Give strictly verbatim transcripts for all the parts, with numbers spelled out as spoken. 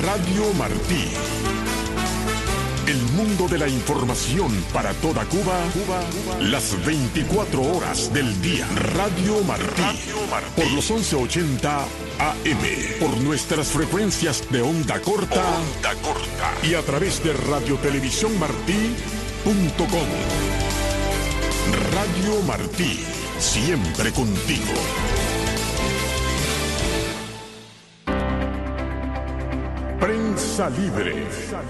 Radio Martí. El mundo de la información para toda Cuba, Cuba, Cuba, las veinticuatro horas del día. Radio Martí. Radio Martí. Por los once ochenta A M. Por nuestras frecuencias de onda corta. Onda corta. Y a través de radiotelevisión martí punto com. Radio Martí. Siempre contigo. Prensa Libre.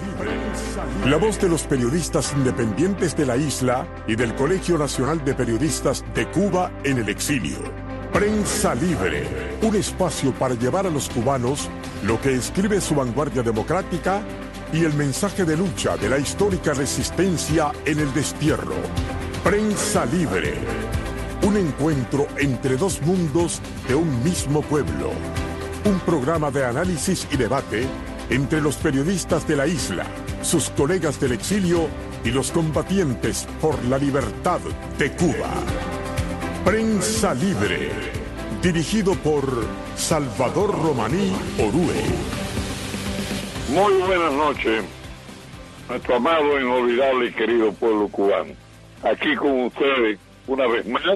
La voz de los periodistas independientes de la isla y del Colegio Nacional de Periodistas de Cuba en el exilio. Prensa Libre, un espacio para llevar a los cubanos lo que escribe su vanguardia democrática y el mensaje de lucha de la histórica resistencia en el destierro. Prensa Libre, un encuentro entre dos mundos de un mismo pueblo. Un programa de análisis y debate entre los periodistas de la isla, sus colegas del exilio y los combatientes por la libertad de Cuba. Prensa Libre, dirigido por Salvador Romaní Orue. Muy buenas noches, nuestro amado, inolvidable y querido pueblo cubano. Aquí con ustedes, una vez más,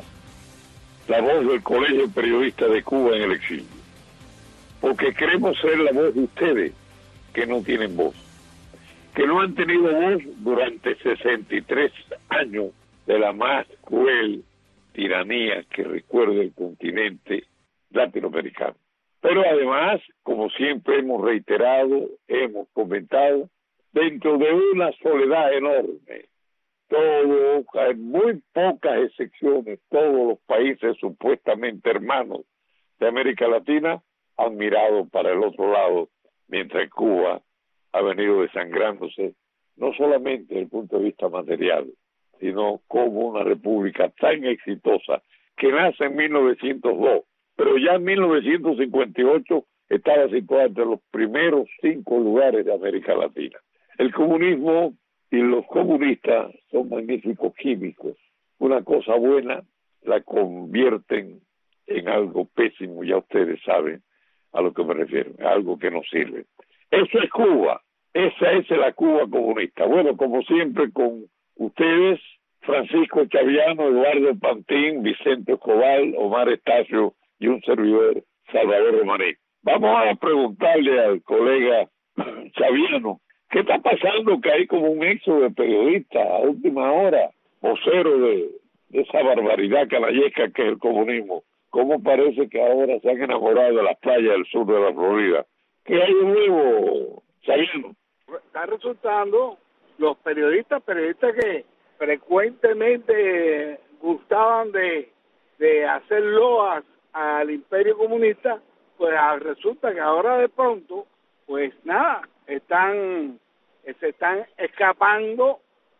la voz del Colegio Periodista de Cuba en el exilio. Porque queremos ser la voz de ustedes, que no tienen voz, que no han tenido voz durante sesenta y tres años de la más cruel tiranía que recuerda el continente latinoamericano. Pero además, como siempre hemos reiterado, hemos comentado, dentro de una soledad enorme, todo, hay muy pocas excepciones, todos los países supuestamente hermanos de América Latina han mirado para el otro lado, mientras Cuba ha venido desangrándose, no solamente desde el punto de vista material, sino como una república tan exitosa que nace en mil novecientos dos, pero ya en mil novecientos cincuenta y ocho estaba situada entre los primeros cinco lugares de América Latina. El comunismo y los comunistas son magníficos químicos. Una cosa buena la convierten en algo pésimo, ya ustedes saben a lo que me refiero, algo que no sirve. Eso es Cuba, esa es la Cuba comunista. Bueno, como siempre con ustedes, Francisco Chaviano, Eduardo Pantín, Vicente Escobar, Omar Estacio y un servidor, Salvador Romaní. Vamos a preguntarle al colega Chaviano, ¿qué está pasando que hay como un éxodo de periodistas a última hora, vocero de, de esa barbaridad canallesca que es el comunismo? ¿Cómo parece que ahora se han enamorado de las playas del sur de la Florida? ¿Qué hay de nuevo, Chaviano? Está resultando los periodistas, periodistas que frecuentemente gustaban de, de hacer loas al imperio comunista, pues resulta que ahora de pronto, pues nada, están se están escapando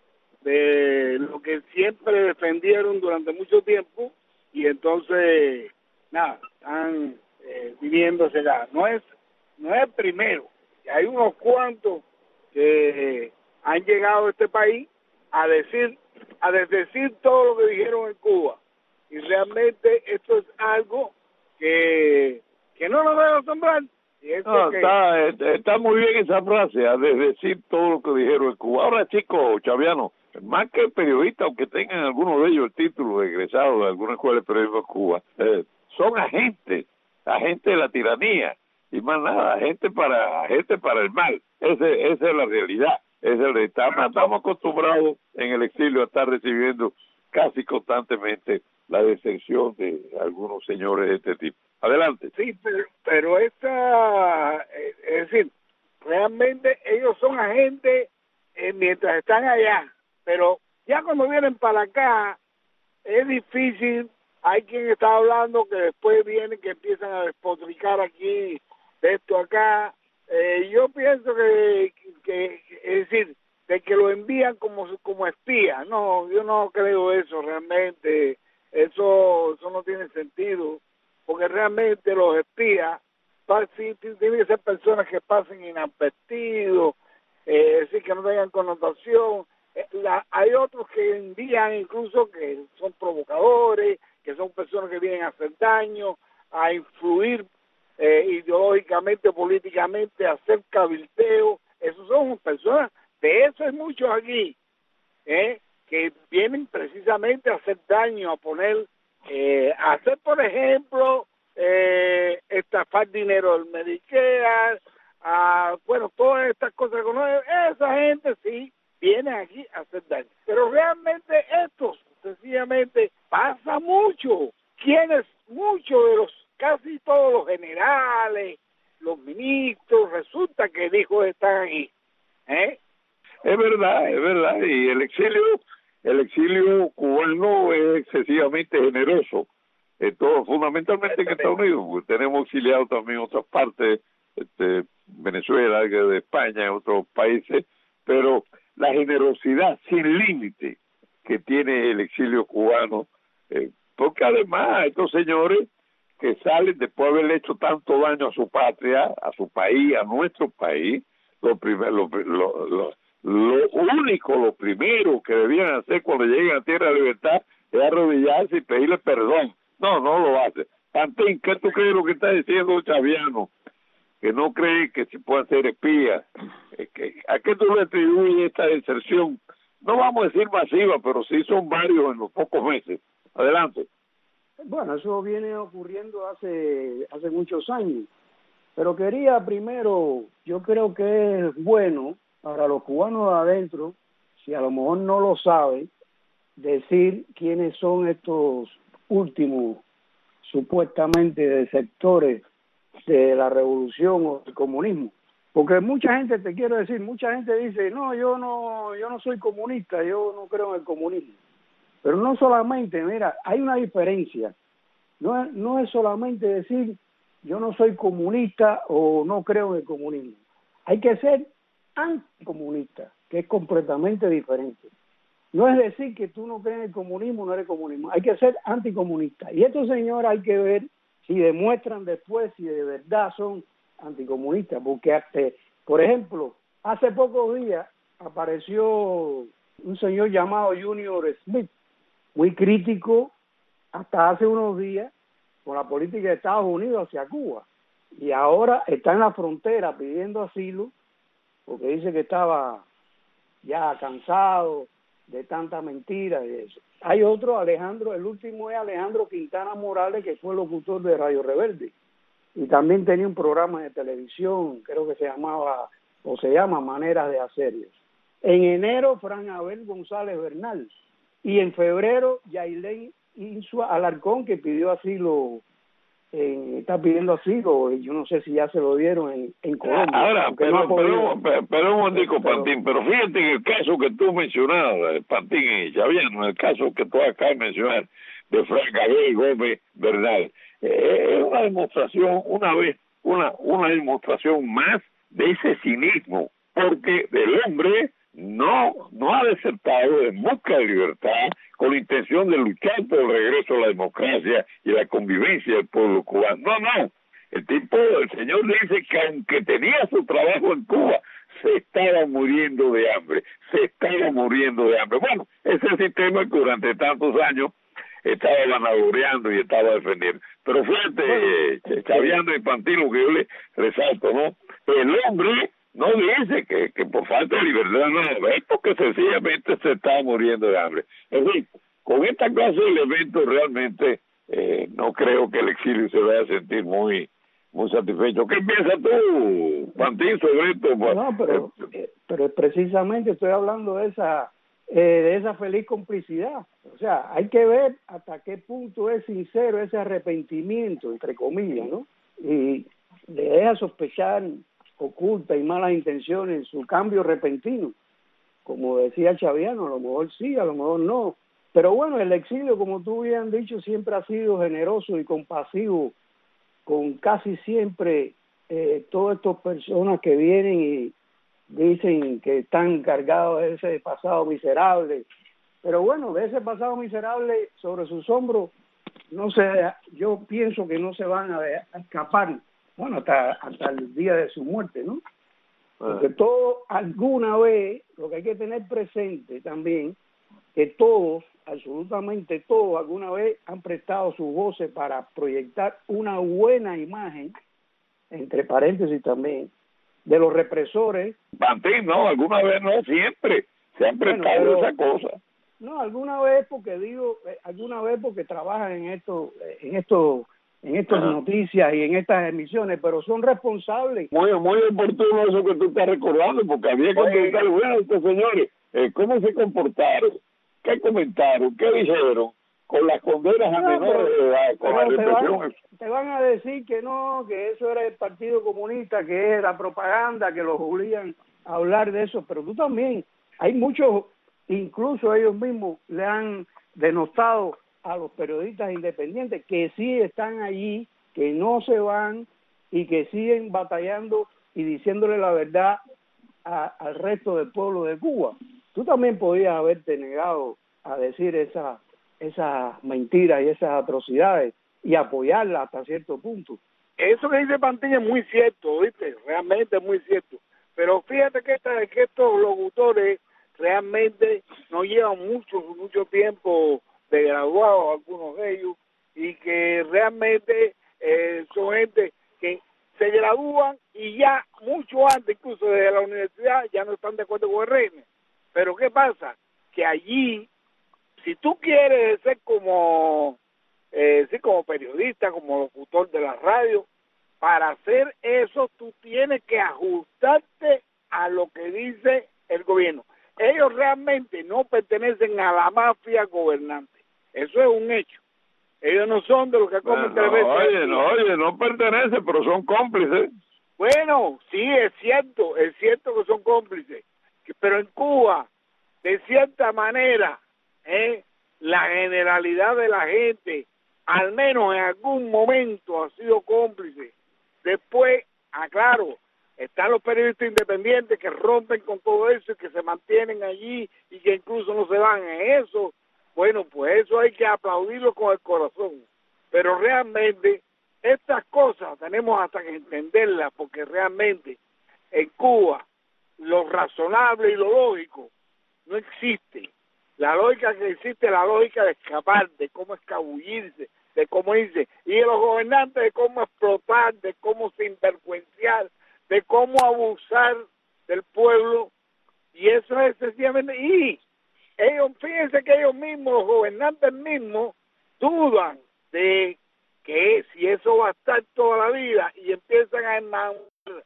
de lo que siempre defendieron durante mucho tiempo, y entonces nada, están eh, viviéndose ya. No es, no es el primero, hay unos cuantos que eh, han llegado a este país a decir, a desdecir todo lo que dijeron en Cuba, y realmente esto es algo que, que no nos debe asombrar. Y no, que... está, está muy bien esa frase, a desdecir todo lo que dijeron en Cuba. Ahora, chicos, Chaviano, más que periodistas, aunque tengan algunos de ellos el título de egresado de alguna escuela de periodismo en Cuba, eh, son agentes, agentes de la tiranía, y más nada, agentes para, agentes para el mal. Ese, esa es la realidad. Es el estamos, estamos acostumbrados en el exilio a estar recibiendo casi constantemente la deserción de algunos señores de este tipo. Adelante. Sí, pero, pero esta, eh, es decir, realmente ellos son agentes eh, mientras están allá, pero ya cuando vienen para acá es difícil. Hay quien está hablando que después vienen que empiezan a despotricar aquí de esto acá. Eh, yo pienso que, que, es decir, de que lo envían como como espía. No, yo no creo eso realmente. Eso, eso no tiene sentido, porque realmente los espías sí, tienen que ser personas que pasen inadvertidos, eh, es decir, que no tengan connotación. Eh, la, hay otros que envían incluso que son provocadores, que son personas que vienen a hacer daño, a influir eh, ideológicamente, políticamente, hacer cabildeo. Esos son personas, de eso hay muchos aquí, eh, que vienen precisamente a hacer daño, a poner, eh, a hacer, por ejemplo, eh, estafar dinero del Medicare, a, bueno, todas estas cosas. Esa gente sí viene aquí a hacer daño. Pero realmente esto, sencillamente, pasa mucho. Quienes, muchos de los, casi todos los generales, los ministros, resulta que hijos están aquí, ¿eh? Es verdad, es verdad, y el exilio, el exilio cubano es excesivamente generoso, en todo, fundamentalmente en Estados Unidos, porque tenemos exiliados también en otras partes, este, Venezuela, de España, en otros países, pero la generosidad sin límite que tiene el exilio cubano, eh, porque además estos señores que salen después de haberle hecho tanto daño a su patria, a su país, a nuestro país, lo primero, lo, lo, lo, lo único, lo primero que debían hacer cuando lleguen a Tierra de Libertad es arrodillarse y pedirle perdón. No, no lo hace. Pantín, ¿qué tú crees lo que está diciendo Chaviano? Que no cree que se puedan ser espías. ¿A qué tú le atribuyes esta deserción? No vamos a decir masiva, pero sí son varios en los pocos meses. Adelante. Bueno, eso viene ocurriendo hace hace muchos años, pero quería primero, yo creo que es bueno para los cubanos de adentro, si a lo mejor no lo saben, decir quiénes son estos últimos supuestamente desertores de la revolución o del comunismo, porque mucha gente, te quiero decir, mucha gente dice, no, yo no, yo no soy comunista, yo no creo en el comunismo. Pero no solamente, mira, hay una diferencia. No es, no es solamente decir yo no soy comunista o no creo en el comunismo. Hay que ser anticomunista, que es completamente diferente. No es decir que tú no crees en el comunismo, no eres comunismo. Hay que ser anticomunista. Y estos señores hay que ver si demuestran después si de verdad son anticomunistas. Porque, hasta, por ejemplo, hace pocos días apareció un señor llamado Junior Smith, muy crítico hasta hace unos días con la política de Estados Unidos hacia Cuba, y ahora está en la frontera pidiendo asilo porque dice que estaba ya cansado de tanta mentira y eso. Hay otro, Alejandro, el último es Alejandro Quintana Morales, que fue locutor de Radio Rebelde y también tenía un programa de televisión, creo que se llamaba o se llama Maneras de Hacerlos. En enero, Fran Abel González Bernal. Y en febrero, Yailén Insua Alarcón, que pidió asilo, eh, está pidiendo asilo, yo no sé si ya se lo dieron en, en Colombia. Ahora, pero, no pero, pero, pero un momentico, Pantín, pero fíjate en el caso que tú mencionabas, Pantín y Chaviano, en el caso que tú acabas de mencionar, de Fran Abel Gómez Bernal, eh, es una demostración, una vez, una, una demostración más de ese cinismo, porque el hombre no no ha desertado en busca de libertad con la intención de luchar por el regreso a la democracia y la convivencia del pueblo cubano. No, no. El tipo, el señor dice que aunque tenía su trabajo en Cuba, se estaba muriendo de hambre, se estaba muriendo de hambre. Bueno, ese sistema que durante tantos años estaba vanagloriando y estaba defendiendo. Pero fíjate, eh, Chaviano y Pantín, lo que yo le resalto, ¿no? El hombre no dice que, que por falta de libertad, no, es porque sencillamente se está muriendo de hambre. En fin, con esta clase de elementos realmente eh, no creo que el exilio se vaya a sentir muy muy satisfecho. ¿Qué piensas tú, Pantín, sobre esto? No, pero, eh, pero precisamente estoy hablando de esa eh, de esa feliz complicidad. O sea, hay que ver hasta qué punto es sincero ese arrepentimiento, entre comillas, ¿no? Y le deja sospechar oculta y malas intenciones en su cambio repentino. Como decía Chaviano, a lo mejor sí, a lo mejor no. Pero bueno, el exilio, como tú bien has dicho, siempre ha sido generoso y compasivo con casi siempre eh, todas estas personas que vienen y dicen que están cargados de ese pasado miserable. Pero bueno, de ese pasado miserable sobre sus hombros, no sé, yo pienso que no se van a, a escapar, bueno, hasta, hasta el día de su muerte, ¿no? Porque todo, alguna vez, lo que hay que tener presente también, que todos, absolutamente todos, alguna vez han prestado sus voces para proyectar una buena imagen entre paréntesis también, de los represores. Pantín, no, alguna vez no, siempre, se han prestado bueno, esa cosa. No, alguna vez porque digo, alguna vez porque trabajan en esto, en esto, en estas ah. noticias y en estas emisiones, pero son responsables. Muy, muy oportuno eso que tú estás recordando, porque había que preguntarle, bueno, estos señores, eh, ¿cómo se comportaron? ¿Qué comentaron? ¿Qué dijeron? Con las condenas a no, menores de edad, con la represión. Te van, te van a decir que no, que eso era el Partido Comunista, que es la propaganda, que los obligan a hablar de eso, pero tú también, hay muchos, incluso ellos mismos le han denostado a los periodistas independientes que sí están allí, que no se van y que siguen batallando y diciéndole la verdad a, al resto del pueblo de Cuba. Tú también podías haberte negado a decir esa esas mentiras y esas atrocidades y apoyarla hasta cierto punto. Eso que dice Pantín es muy cierto, ¿viste? Realmente es muy cierto. Pero fíjate que, esta, que estos locutores realmente no llevan mucho, mucho tiempo de graduados, algunos de ellos, y que realmente eh, son gente que se gradúan y ya mucho antes, incluso desde la universidad, ya no están de acuerdo con el régimen. Pero ¿qué pasa? Que allí, si tú quieres ser como, eh, sí, como periodista, como locutor de la radio, para hacer eso tú tienes que ajustarte a lo que dice el gobierno. Ellos realmente no pertenecen a la mafia gobernante. Eso es un hecho. Ellos no son de los que comen tres veces. Oye, no, oye, no pertenecen, pero son cómplices. Bueno, sí, es cierto, es cierto que son cómplices. Pero en Cuba, de cierta manera, ¿eh? la generalidad de la gente, al menos en algún momento, ha sido cómplice. Después, aclaro, están los periodistas independientes que rompen con todo eso y que se mantienen allí y que incluso no se van en eso. Bueno, pues eso hay que aplaudirlo con el corazón. Pero realmente, estas cosas tenemos hasta que entenderlas, porque realmente en Cuba lo razonable y lo lógico no existe. La lógica que existe es la lógica de escapar, de cómo escabullirse, de cómo irse, y de los gobernantes de cómo explotar, de cómo sinvergüenciar, de cómo abusar del pueblo, y eso es sencillamente, y ellos, fíjense que ellos mismos, los gobernantes mismos, dudan de que si eso va a estar toda la vida, y empiezan a enamorar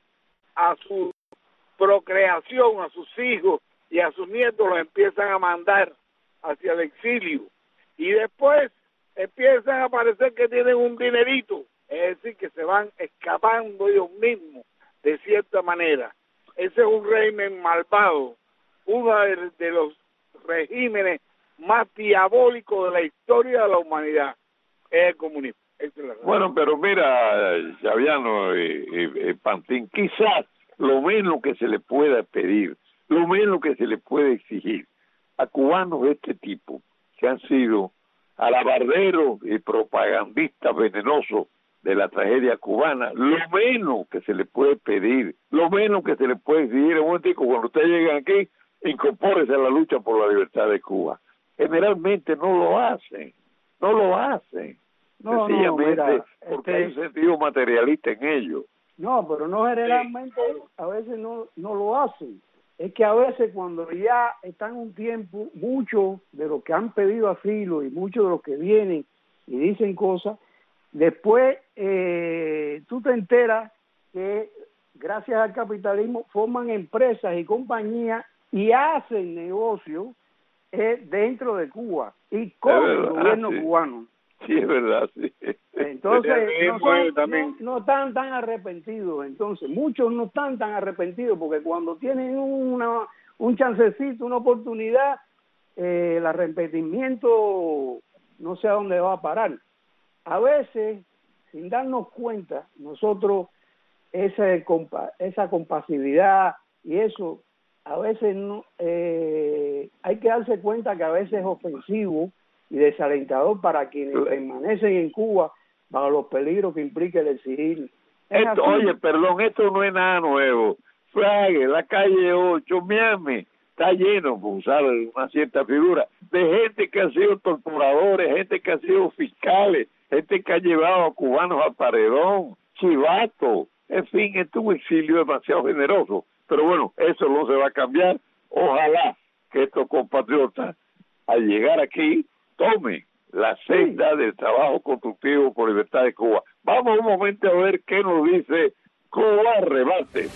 a su procreación, a sus hijos y a sus nietos, los empiezan a mandar hacia el exilio, y después empiezan a parecer que tienen un dinerito, es decir, que se van escapando ellos mismos, de cierta manera. Ese es un régimen malvado, uno de, de los regímenes más diabólicos de la historia de la humanidad, es el comunismo. Es la bueno, pero mira, Xaviano y, y, y Pantín, quizás lo menos que se le pueda pedir, lo menos que se le puede exigir a cubanos de este tipo, que han sido alabarderos y propagandistas venenosos de la tragedia cubana, lo menos que se le puede pedir, lo menos que se le puede exigir, un momentico, cuando ustedes llegan aquí, incorpórese a la lucha por la libertad de Cuba. Generalmente no lo hacen, no lo hacen, no, sencillamente no, mira, porque este... hay un sentido materialista en ello. No, pero no generalmente, sí. A veces no, no lo hacen. Es que a veces cuando ya están un tiempo, muchos de los que han pedido asilo y muchos de los que vienen y dicen cosas, después eh, tú te enteras que gracias al capitalismo forman empresas y compañías y hacen negocios eh, dentro de Cuba y con el gobierno sí. cubano. Sí, es verdad, sí. Entonces, no, son, no, no están tan arrepentidos. Entonces, muchos no están tan arrepentidos porque cuando tienen una, un chancecito, una oportunidad, eh, el arrepentimiento no sé a dónde va a parar. A veces, sin darnos cuenta, nosotros, esa, compa, esa compasividad y eso, a veces no, eh, hay que darse cuenta que a veces es ofensivo y desalentador para quienes permanecen en Cuba bajo los peligros que implica el exigir. Esto, oye, perdón, esto no es nada nuevo. Frague, la calle ocho, Miami, está lleno, por usar una cierta figura, de gente que ha sido torturadores, gente que ha sido fiscales, gente que ha llevado a cubanos al paredón, chivatos, En fin, este es un exilio demasiado generoso. Pero bueno, eso no se va a cambiar. Ojalá que estos compatriotas, al llegar aquí, tomen la senda del trabajo constructivo por libertad de Cuba. Vamos un momento a ver qué nos dice Cuba Rebate.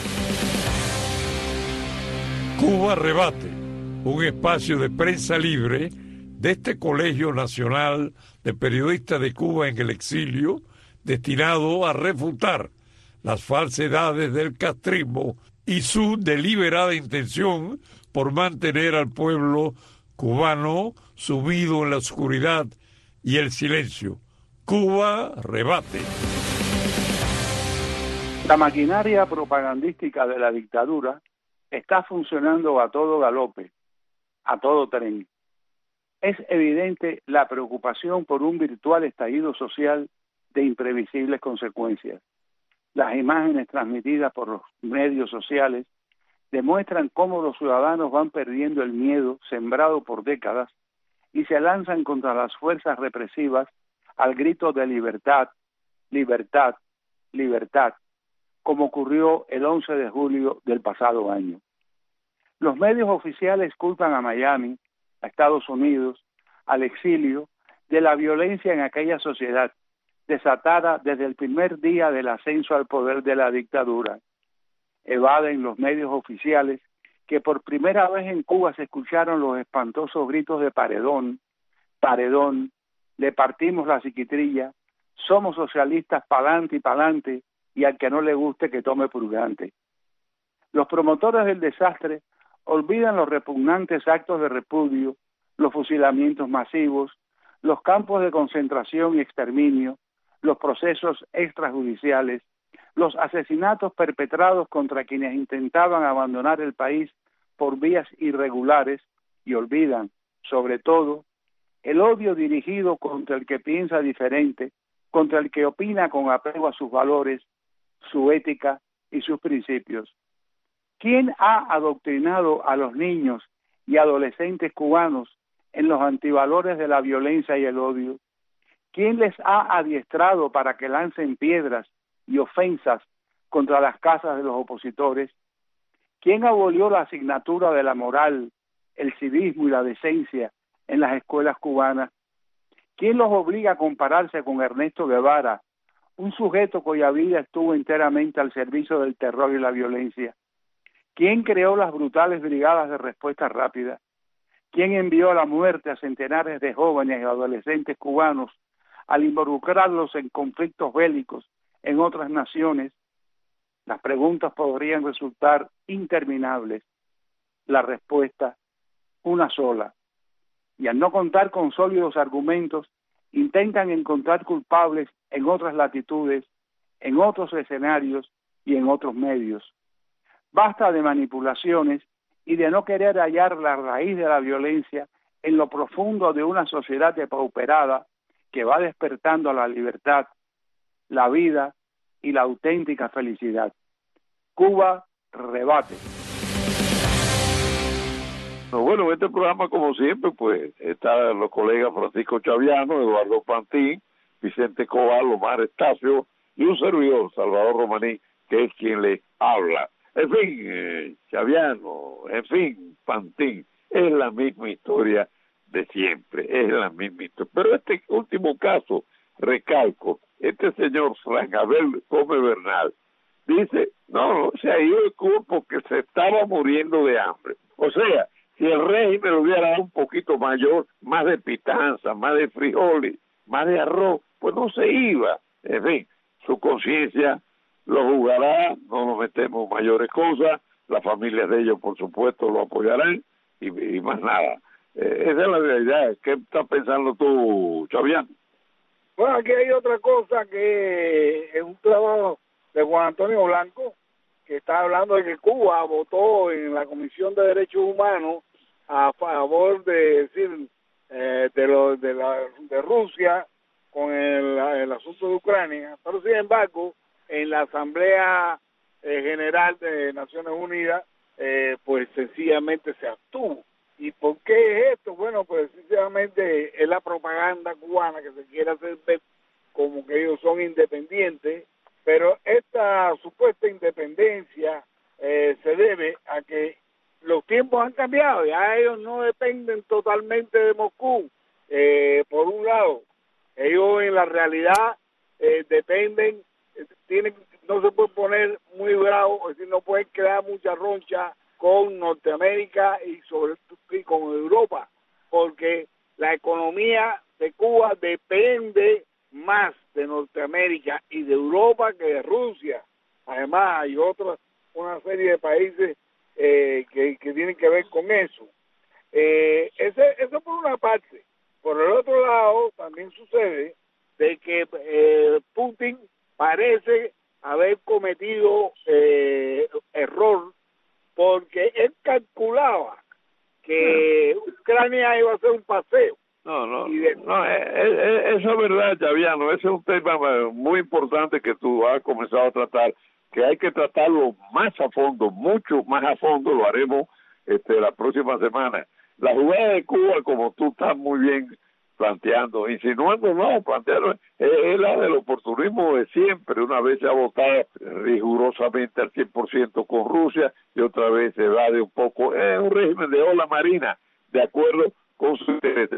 Cuba Rebate, un espacio de prensa libre de este Colegio Nacional de Periodistas de Cuba en el Exilio, destinado a refutar las falsedades del castrismo y su deliberada intención por mantener al pueblo cubano sumido en la oscuridad y el silencio. Cuba Rebate. La maquinaria propagandística de la dictadura está funcionando a todo galope, a todo tren. Es evidente la preocupación por un virtual estallido social de imprevisibles consecuencias. Las imágenes transmitidas por los medios sociales demuestran cómo los ciudadanos van perdiendo el miedo sembrado por décadas y se lanzan contra las fuerzas represivas al grito de libertad, libertad, libertad, como ocurrió el once de julio del pasado año. Los medios oficiales culpan a Miami, a Estados Unidos, al exilio, de la violencia en aquella sociedad, desatada desde el primer día del ascenso al poder de la dictadura. Evaden los medios oficiales que por primera vez en Cuba se escucharon los espantosos gritos de paredón, paredón, le partimos la psiquitrilla, somos socialistas pa'lante y pa'lante, y al que no le guste que tome purgante. Los promotores del desastre olvidan los repugnantes actos de repudio, los fusilamientos masivos, los campos de concentración y exterminio, los procesos extrajudiciales, los asesinatos perpetrados contra quienes intentaban abandonar el país por vías irregulares, y olvidan, sobre todo, el odio dirigido contra el que piensa diferente, contra el que opina con apego a sus valores, su ética y sus principios. ¿Quién ha adoctrinado a los niños y adolescentes cubanos en los antivalores de la violencia y el odio? ¿Quién les ha adiestrado para que lancen piedras y ofensas contra las casas de los opositores? ¿Quién abolió la asignatura de la moral, el civismo y la decencia en las escuelas cubanas? ¿Quién los obliga a compararse con Ernesto Guevara, un sujeto cuya vida estuvo enteramente al servicio del terror y la violencia? ¿Quién creó las brutales brigadas de respuesta rápida? ¿Quién envió a la muerte a centenares de jóvenes y adolescentes cubanos al involucrarlos en conflictos bélicos en otras naciones? Las preguntas podrían resultar interminables. La respuesta, una sola. Y al no contar con sólidos argumentos, intentan encontrar culpables en otras latitudes, en otros escenarios y en otros medios. Basta de manipulaciones y de no querer hallar la raíz de la violencia en lo profundo de una sociedad depauperada que va despertando a la libertad, la vida y la auténtica felicidad. Cuba Rebate. Bueno, en este programa, como siempre, pues, están los colegas Francisco Chaviano, Eduardo Pantín, Vicente Cobal, Omar Estacio y un servidor, Salvador Romaní, que es quien le habla. En fin, eh, Chaviano, en fin, Pantín, es la misma historia de siempre, es la misma historia. Pero este último caso, recalco, este señor Fran Abel Gómez Bernal dice, no, no, se ha ido de Cuba porque se estaba muriendo de hambre. O sea, si el régimen le hubiera dado un poquito mayor, más de pitanza, más de frijoles, más de arroz, pues no se iba. En fin, su conciencia lo jugará, no nos metemos mayores cosas, las familias de ellos, por supuesto, lo apoyarán y, y más nada. Eh, esa es la realidad. ¿Qué estás pensando tú, Chavián? Bueno, aquí hay otra cosa que es un trabajo de Juan Antonio Blanco, que está hablando de que Cuba votó en la Comisión de Derechos Humanos a favor de decir eh, de lo de la de Rusia con el, el asunto de Ucrania, pero sin embargo en la Asamblea eh, General de Naciones Unidas eh, pues sencillamente se abstuvo. ¿Y por qué es esto? Bueno, pues sencillamente es la propaganda cubana que se quiere hacer ver como que ellos son independientes pero esta supuesta independencia eh, se debe a que los tiempos han cambiado, ya ellos no dependen totalmente de Moscú, eh, por un lado, ellos en la realidad eh, dependen, eh, tienen, no se pueden poner muy bravos, es decir, no pueden crear mucha roncha con Norteamérica y sobre y con Europa, porque la economía de Cuba depende más de Norteamérica y de Europa que de Rusia. Además hay otras, una serie de países eh, que, que tienen que ver con eso. Eh, ese, eso por una parte. Por el otro lado, también sucede de que eh, Putin parece haber cometido eh, error, porque él calculaba que Ucrania iba a ser un paseo. No, no, de... no es, es, eso es verdad, Chaviano, ese es un tema muy importante que tú has comenzado a tratar, que hay que tratarlo más a fondo, mucho más a fondo, lo haremos este, la próxima semana. La jugada de Cuba, como tú estás muy bien planteando, insinuando, no, planteando, es, es la del oportunismo de siempre. Una vez se ha votado rigurosamente al cien por ciento con Rusia y otra vez se va de un poco, es un régimen de ola marina, de acuerdo con sus intereses.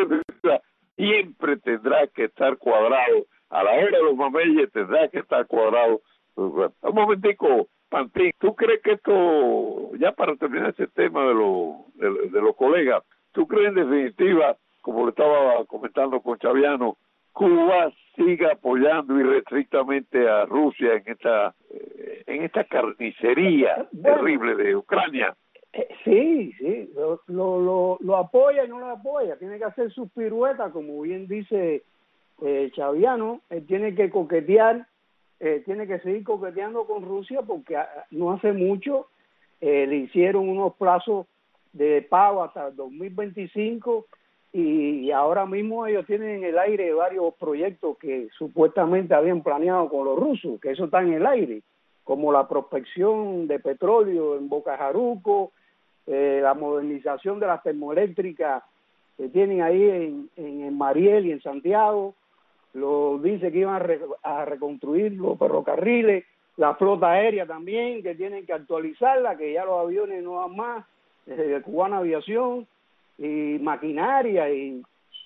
Siempre tendrá que estar cuadrado, a la hora de los mameyes tendrá que estar cuadrado. Un momentico, Pantín, ¿tú crees que esto, ya para terminar ese tema de, lo, de, de los colegas, tú crees en definitiva, como le estaba comentando con Chaviano, Cuba siga apoyando irrestrictamente a Rusia en esta en esta carnicería bueno, terrible de Ucrania? Eh, sí, sí, lo, lo, lo, lo apoya y no lo apoya, tiene que hacer sus piruetas, como bien dice eh, Chaviano, él tiene que coquetear, eh, tiene que seguir coqueteando con Rusia porque a, no hace mucho eh, le hicieron unos plazos de pago hasta el dos mil veinticinco y, y ahora mismo ellos tienen en el aire varios proyectos que supuestamente habían planeado con los rusos, que eso está en el aire, como la prospección de petróleo en Boca Jaruco, eh, la modernización de las termoeléctricas que tienen ahí en, en, en Mariel y en Santiago, lo dice que iban a, re, a reconstruir los ferrocarriles, la flota aérea también, que tienen que actualizarla, que ya los aviones no van más, desde Cubana Aviación, y maquinaria, y,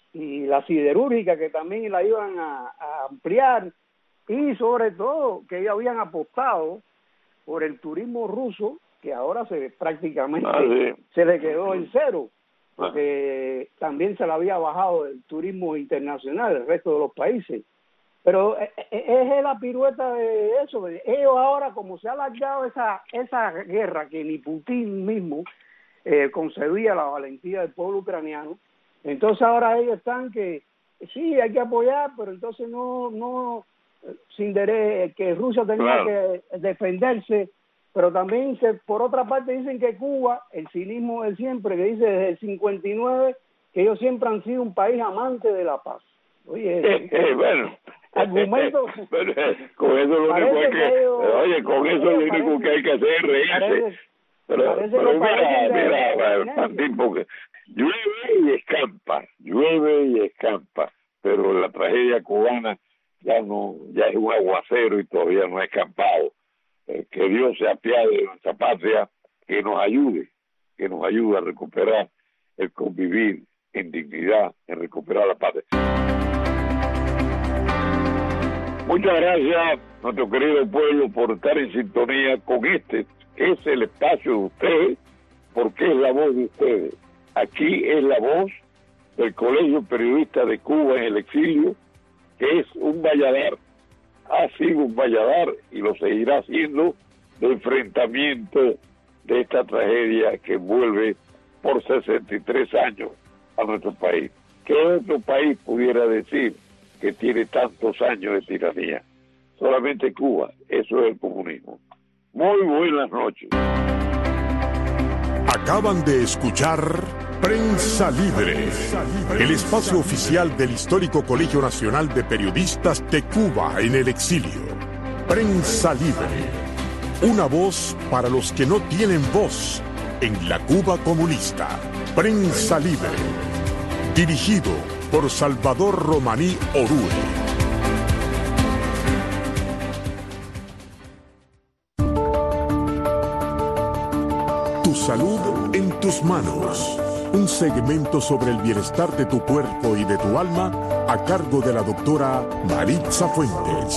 y la siderúrgica, que también la iban a, a ampliar, y sobre todo que ellos habían apostado por el turismo ruso, que ahora se prácticamente ah, sí. se le quedó en cero, porque ah. también se le había bajado el turismo internacional, el resto de los países. Pero es, es la pirueta de eso. Ellos ahora, como se ha alargado esa, esa guerra, que ni Putin mismo eh, concebía la valentía del pueblo ucraniano, entonces ahora ellos están que, sí, hay que apoyar, pero entonces no... no sin derecho, que Rusia tenía claro. que defenderse, pero también se, por otra parte dicen que Cuba, el cinismo de siempre, que dice desde el cincuenta y nueve que ellos siempre han sido un país amante de la paz. Oye, eh, eh, bueno, argumento pero, eh, con eso lo único que, que ellos, oye, con eso lo único parece, que hay que hacer es reírse. Pero, pero mira, mira, Pantín, porque llueve y escampa, llueve y escampa, pero la tragedia cubana ya no, ya es un aguacero y todavía no ha escampado. Eh, que Dios se apiade de nuestra patria, que nos ayude, que nos ayude a recuperar el convivir en dignidad, en recuperar la patria. Muchas gracias, nuestro querido pueblo, por estar en sintonía con este, que es el espacio de ustedes, porque es la voz de ustedes. Aquí es la voz del Colegio Periodista de Cuba en el Exilio, que es un valladar, ha sido un valladar y lo seguirá siendo, de enfrentamiento de esta tragedia que envuelve por sesenta y tres años a nuestro país. ¿Qué otro país pudiera decir que tiene tantos años de tiranía? Solamente Cuba, eso es el comunismo. Muy buenas noches. Acaban de escuchar Prensa Libre, el espacio oficial del histórico Colegio Nacional de Periodistas de Cuba en el Exilio. Prensa Libre, una voz para los que no tienen voz en la Cuba comunista. Prensa Libre, dirigido por Salvador Romaní Orue. Tu salud en tus manos. Un segmento sobre el bienestar de tu cuerpo y de tu alma a cargo de la doctora Maritza Fuentes.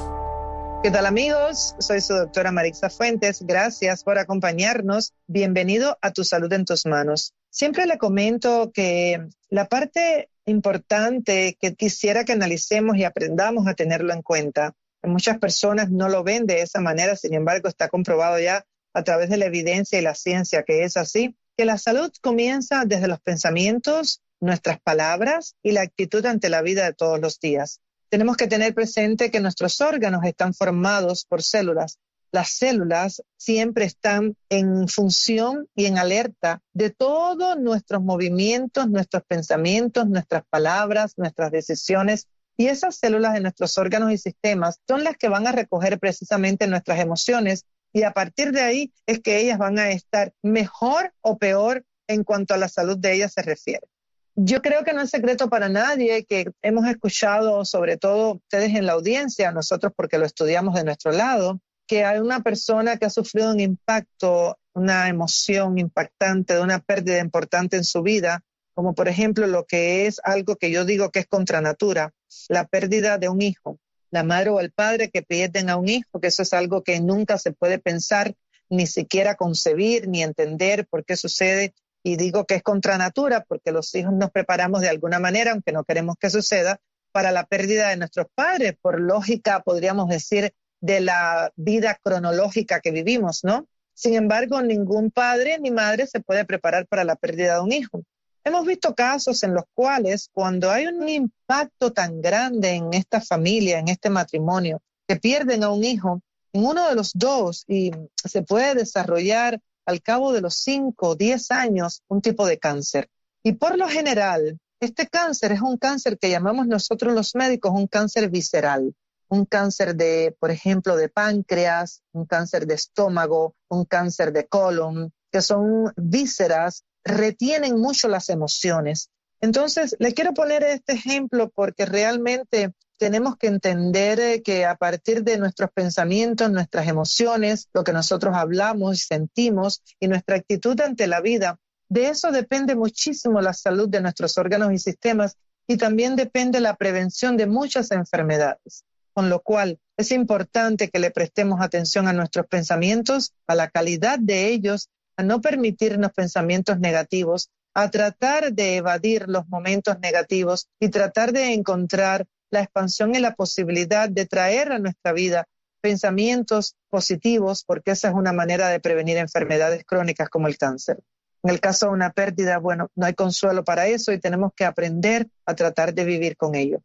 ¿Qué tal, amigos? Soy su doctora Maritza Fuentes. Gracias por acompañarnos. Bienvenido a Tu salud en tus manos. Siempre le comento que la parte importante que quisiera que analicemos y aprendamos a tenerlo en cuenta. Muchas personas no lo ven de esa manera, sin embargo está comprobado ya a través de la evidencia y la ciencia que es así, que la salud comienza desde los pensamientos, nuestras palabras y la actitud ante la vida de todos los días. Tenemos que tener presente que nuestros órganos están formados por células. Las células siempre están en función y en alerta de todos nuestros movimientos, nuestros pensamientos, nuestras palabras, nuestras decisiones. Y esas células de nuestros órganos y sistemas son las que van a recoger precisamente nuestras emociones. Y a partir de ahí es que ellas van a estar mejor o peor en cuanto a la salud de ellas se refiere. Yo creo que no es secreto para nadie que hemos escuchado, sobre todo ustedes en la audiencia, nosotros porque lo estudiamos de nuestro lado, que hay una persona que ha sufrido un impacto, una emoción impactante, de una pérdida importante en su vida, como por ejemplo lo que es algo que yo digo que es contra natura, la pérdida de un hijo. La madre o el padre que pierden a un hijo, que eso es algo que nunca se puede pensar, ni siquiera concebir, ni entender por qué sucede. Y digo que es contra natura porque los hijos nos preparamos de alguna manera, aunque no queremos que suceda, para la pérdida de nuestros padres, por lógica, podríamos decir, de la vida cronológica que vivimos, ¿no? Sin embargo, ningún padre ni madre se puede preparar para la pérdida de un hijo. Hemos visto casos en los cuales cuando hay un impacto tan grande en esta familia, en este matrimonio, que pierden a un hijo, en uno de los dos y se puede desarrollar al cabo de los cinco o diez años un tipo de cáncer. Y por lo general, este cáncer es un cáncer que llamamos nosotros los médicos un cáncer visceral. Un cáncer de, por ejemplo, de páncreas, un cáncer de estómago, un cáncer de colon, que son vísceras, retienen mucho las emociones. Entonces, le quiero poner este ejemplo porque realmente tenemos que entender que a partir de nuestros pensamientos, nuestras emociones, lo que nosotros hablamos y sentimos y nuestra actitud ante la vida, de eso depende muchísimo la salud de nuestros órganos y sistemas y también depende la prevención de muchas enfermedades. Con lo cual, es importante que le prestemos atención a nuestros pensamientos, a la calidad de ellos, a no permitirnos pensamientos negativos, a tratar de evadir los momentos negativos y tratar de encontrar la expansión y la posibilidad de traer a nuestra vida pensamientos positivos, porque esa es una manera de prevenir enfermedades crónicas como el cáncer. En el caso de una pérdida, bueno, no hay consuelo para eso y tenemos que aprender a tratar de vivir con ello.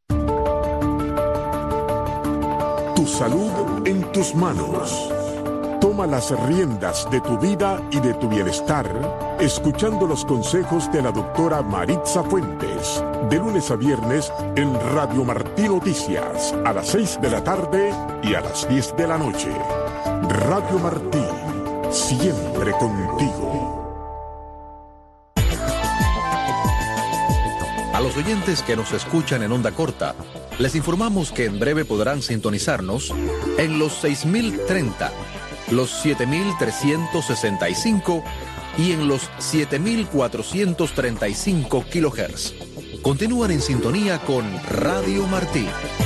Tu salud en tus manos. Toma las riendas de tu vida y de tu bienestar, escuchando los consejos de la doctora Maritza Fuentes, de lunes a viernes en Radio Martí Noticias, a las seis de la tarde y a las diez de la noche. Radio Martí, siempre contigo. A los oyentes que nos escuchan en onda corta, les informamos que en breve podrán sintonizarnos en los seis mil treinta, los siete mil trescientos sesenta y cinco y en los siete mil cuatrocientos treinta y cinco kilohertz. Continúan en sintonía con Radio Martí.